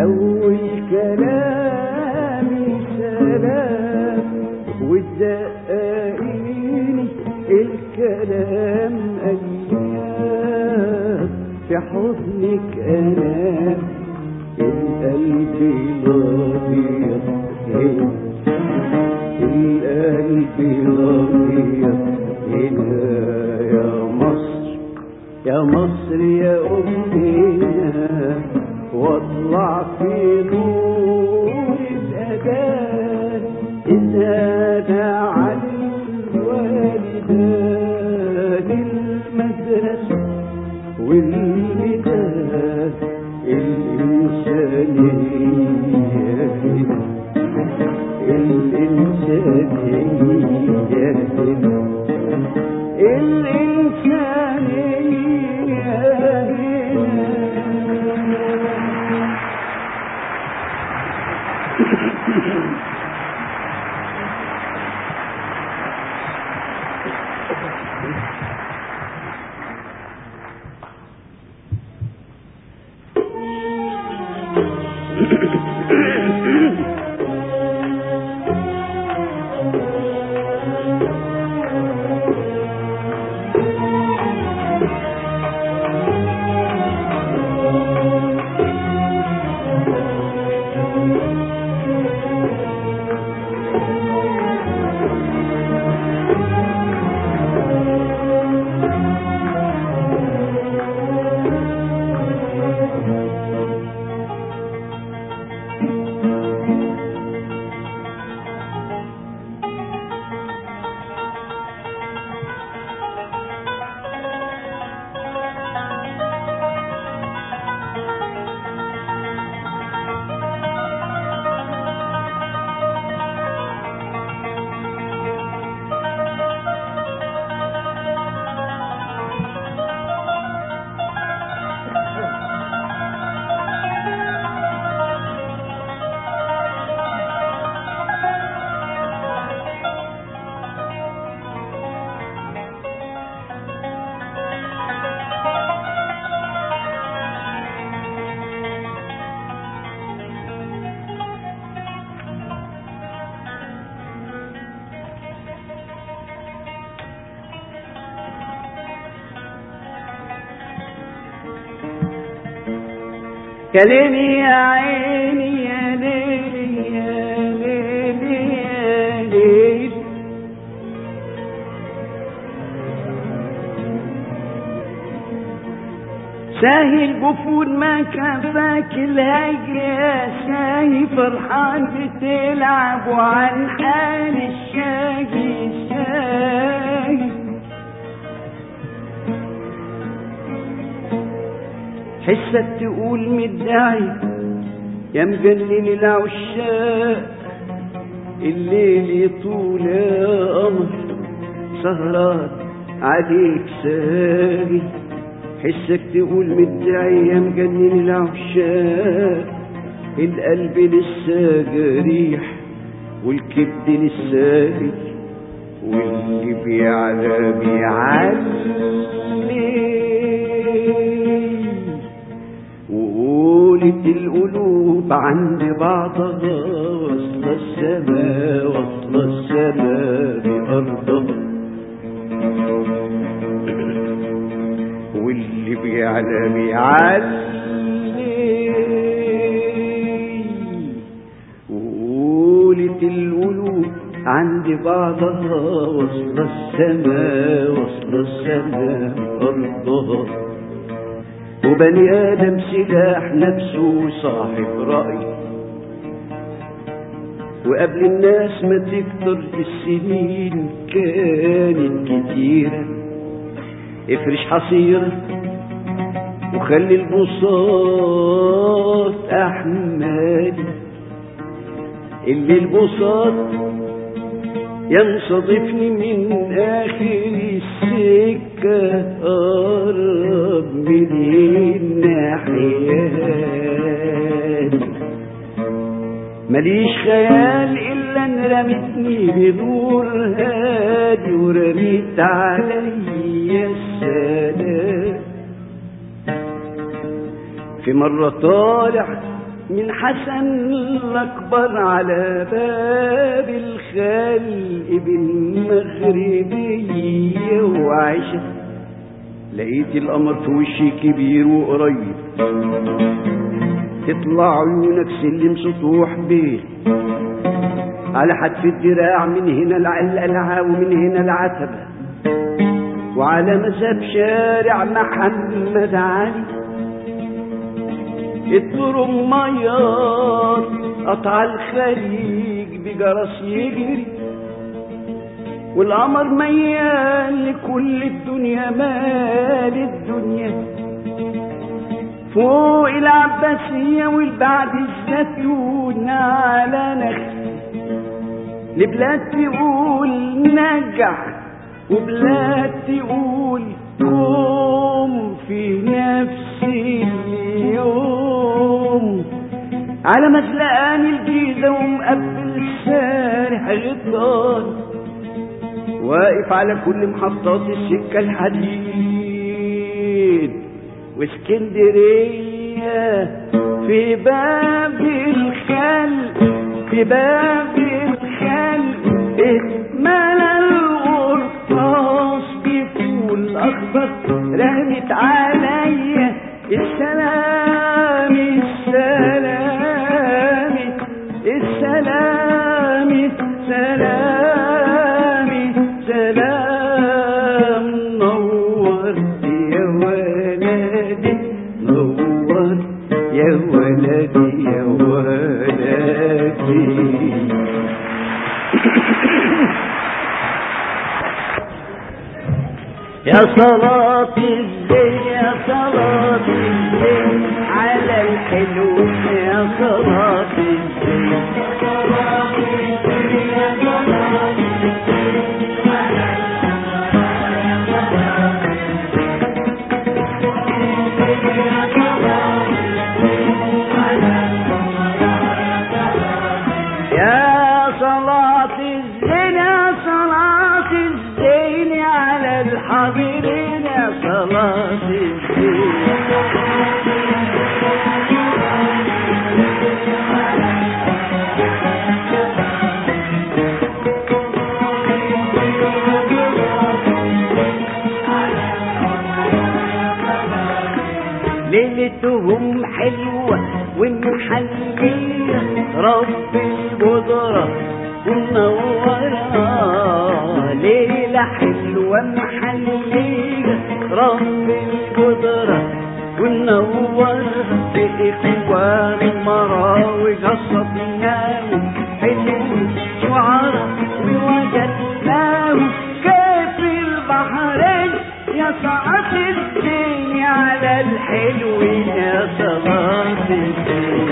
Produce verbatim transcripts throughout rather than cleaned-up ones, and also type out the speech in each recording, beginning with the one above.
أول كلامي سلام وتدققيني الكلام أيام في حضنك أنام القلب الأبيض القلب الأبيض هنا يا مصر يا مصر يا أمنا واطلع في نور الأذان إذا على الوالدان المدرسة والميدان الإنسانية الإنسانية الإنسانية يا ليلي يا عيني يا ليلي يا ليلي يا ليلي ساهي الجفون ما كفاك الهجر يا ساهي فرحان بتلعب وعن حال الشاقي ساهي حسك تقول مدعي يا مجنن العشاق الليل يطول يا قمر سهران عليك ساهي حسك تقول مدعي يا مجنن العشاق القلب لسه جريح والكبد لسه واللي بيعلى بيعلي وقولت القلوب عند بعضها وصل السماء وصل السماء بأرضها واللي بيعلى بيعلي وقولت القلوب عند بعضها وصل السماء وصل السماء بأرضها وبني آدم سلاح نفسه صاحب رأي وقبل الناس ما تكتر السنين كانت كتيرة افرش حصيرة وخلي البساط أحمالي اللي البساط ينصدفني من آخر السكة قرب من الناحيات ماليش خيال إلا ان رمتني بدور هادي ورميت علي السلام في مرة طالع من حسن الأكبر على باب الخلق بالمغربية وعشا، لقيت القمر في وشي كبير وقريب، تطلع عيونك سلم سطوح بيه، على حتف الدراع من هنا العلقلعة ومن هنا العتبة، وعلى مساب شارع محمد علي الطرق مياط قطع الخليج بجرس يجري، والقمر ميال لكل الدنيا مال الدنيا، فوق العباسية والبعد الزيتون على نخل، لبلاد تقول نجع وبلاد تقول قوم في نفس اليوم، على مزلقان الجيزة ومقبل سارح غطان، واقف على كل محطات السكة الحديد، واسكندرية في باب الخلق في باب الخلق اتملى القرطاس بفول اخضر، رمت عليا السلام السلام السلام السلام سلام، نور يا ولدي نور يا ولدي يا ولدي. يا صلاة الزين يا صلاة الزين على الحلو، يا صلاة الزين يا صلاة الزين يا صلاة الزين على الحاضرين يا صلاة الزين. ليلتهم حلوة ومحلية رب القدرة ومنورة، ليلة حلوة محلية رب القدرة ومنورة، بإخوان مراوي قصدناهم حلوين شعراء ووجدناهم كيف البحرين، يا صلاة الزين على الحلوين يا صلاة الزين.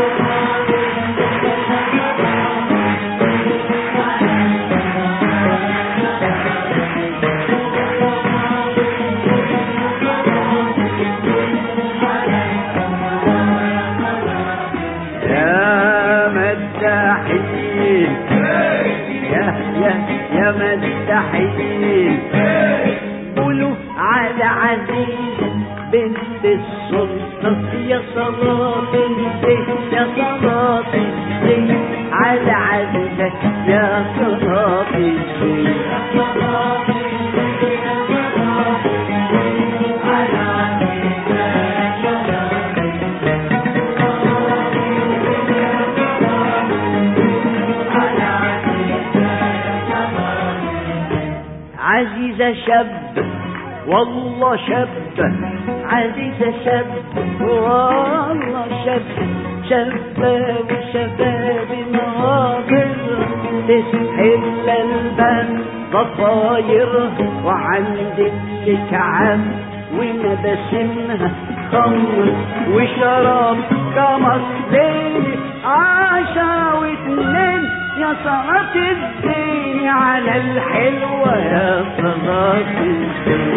يا مدحين قولوا على عزيزة بنت السلطة، يا صلاة الزين يا صلاة الزين على عزيزة يا صلاة الزين يا صلاة الزين يا صلاة الزين على عزيزة يا صلاة عزيزة شاب والله شاب، عزيزة شاب والله شاب، شباب شباب ناظر تسحل الباب ضفاير، وعند الكعب ومباسمها خمر وشراب قمر، ليل عشرة واثنين يا صلاة الزين على الحلوة يا صلاة الزين.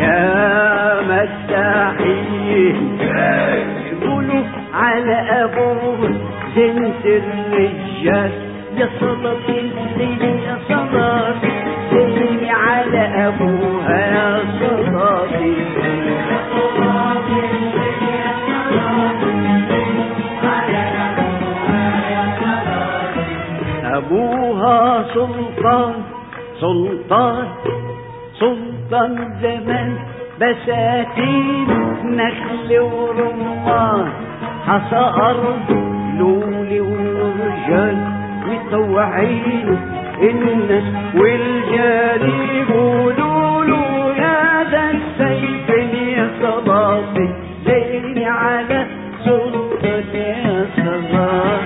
يا مداحين قولوا على أبو أبوه زنت الرجال. يا صلاة الليل يا صلاة الليل على أبوها يا صلاة الليل يا صلاة الليل يا صلاة الليل على أبوها يا صلاة. أبوها سلطان سلطان سلطان زمان، بساتين نخل ورمان، حصى أرض لولي ورجال مطوعين الناس والجال يقولوا له يا ذا السيف يا صلاة الليل على سلطان يا صلاة.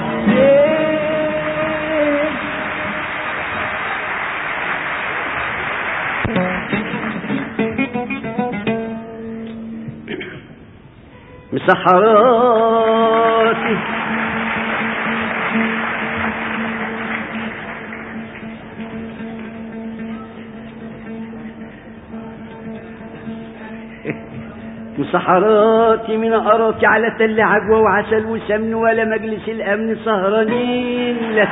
مسحراتي مسحراتي من أراك على تل عجوة وعسل وسمن، ولا مجلس الأمن سهرانين لك.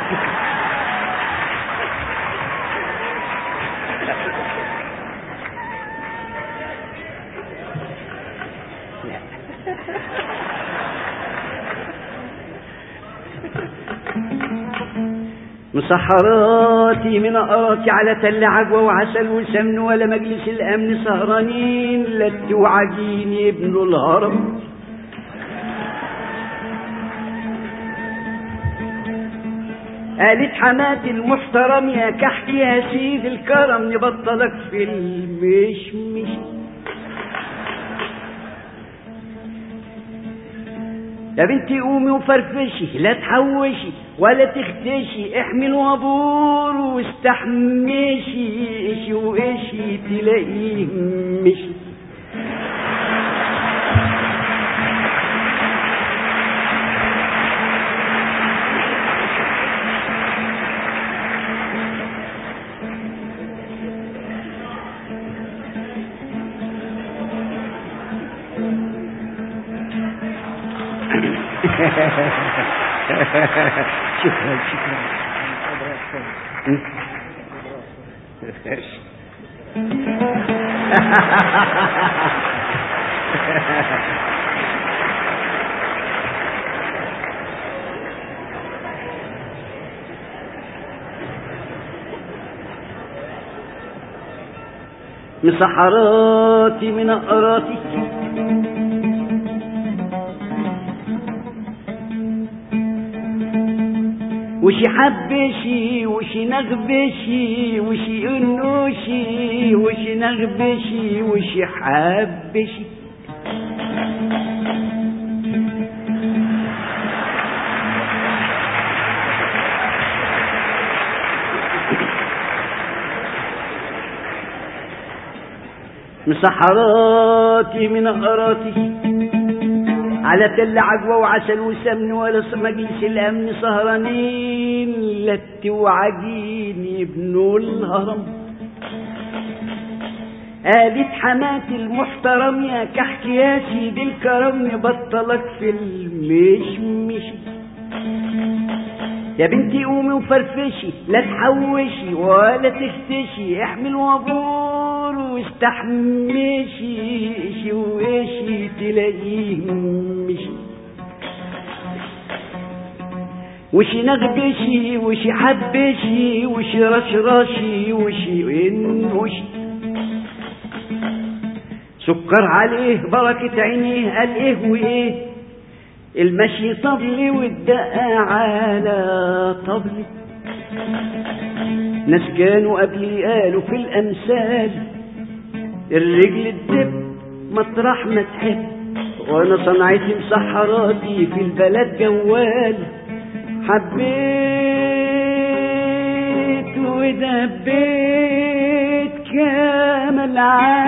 مسحراتي من أراك على تل عجوة وعسل وسمن، ولا مجلس الأمن سهرانين لت وعجين يبنوا الهرم. قالت حماتي المحترم يا كحك يا سيد الكرم، نبطلك في المشمش. يا بنتي قومي وفرفشي لا تحوشي ولا تختشي، احمي الوابور واستحمشي، ايشي وايشي تلاقيه مشي. شكرا شكرا. مسحراتي من أقراتي وشي حبشي وشي نغبشي وشي انوشي وشي نغبشي وشي حبشي. مسحراتي من أقراتي على تل عجوة وعسل وسمن، ولا مجلس الأمن سهرانين لت وعجين يبنوا الهرم. قالت حماتي المحترم يا كحك يا سيد الكرم، نبطلك في المشمش. يا بنتي قومي وفرفشي لا تحوشي ولا تختشي، احمي الوابور واستحمشي، ايشي وايشي تلاقيه مشي. وشي نغبشي وشي حبشي وشي رشرشي وشي انوشي، سكر عليه بركة عينيه قال ايه وايه، المشي طبلي والدقة على طبلي. ناس كانوا قبلي قالوا في الأمثال الرجل الدب مطرح ما تحب، وانا صنعتي مسحراتي في البلد جوال. حبيت ودبيت كامل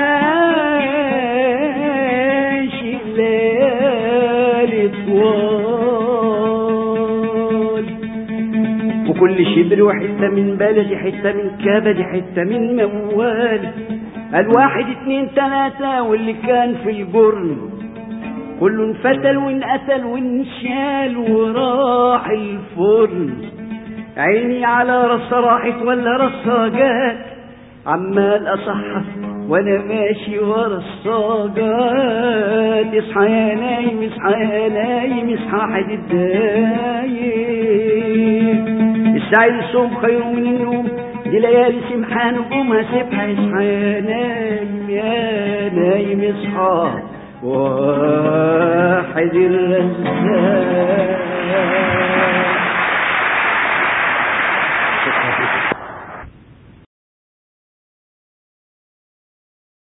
عاش الليالي طوال، وكل شبر وحتة من بلدي حتة من كبدي حتة من موالي. الواحد اتنين تلاتة واللي كان في الجرن كل فتل وانقتل وانشال وراح الفرن. عيني على رصة راحت ولا رصة جات، عمال اصحى وانا ماشي ورا الصاجات. اصحى يا نايم اصحى يا نايم اصحى حد الدايم، السعي الصوم خير من النوم، دي ليالي سمحة نجومها سبحة. اصحى يا نايم يا نايم اصحى واحد الرزاق.